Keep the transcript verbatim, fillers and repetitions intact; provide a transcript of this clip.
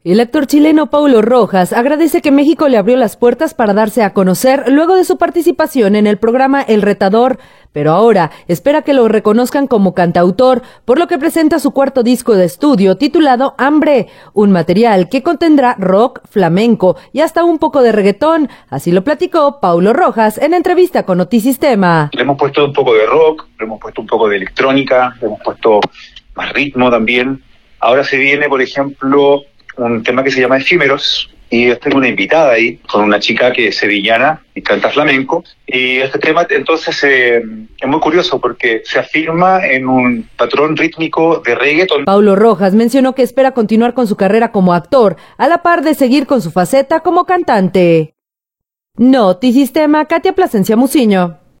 El actor chileno Paulo Rojas agradece que México le abrió las puertas para darse a conocer luego de su participación en el programa El Retador, pero ahora espera que lo reconozcan como cantautor, por lo que presenta su cuarto disco de estudio titulado Hambre, un material que contendrá rock, flamenco y hasta un poco de reggaetón. Así lo platicó Paulo Rojas en entrevista con Notisistema. Le hemos puesto un poco de rock, le hemos puesto un poco de electrónica, le hemos puesto más ritmo también. Ahora se viene, por ejemplo, un tema que se llama Efímeros, y yo tengo una invitada ahí, con una chica que es sevillana y canta flamenco, y este tema entonces eh, es muy curioso porque se afirma en un patrón rítmico de reggaeton. Paulo Rojas mencionó que espera continuar con su carrera como actor, a la par de seguir con su faceta como cantante. Notisistema, Katia Plasencia Muciño.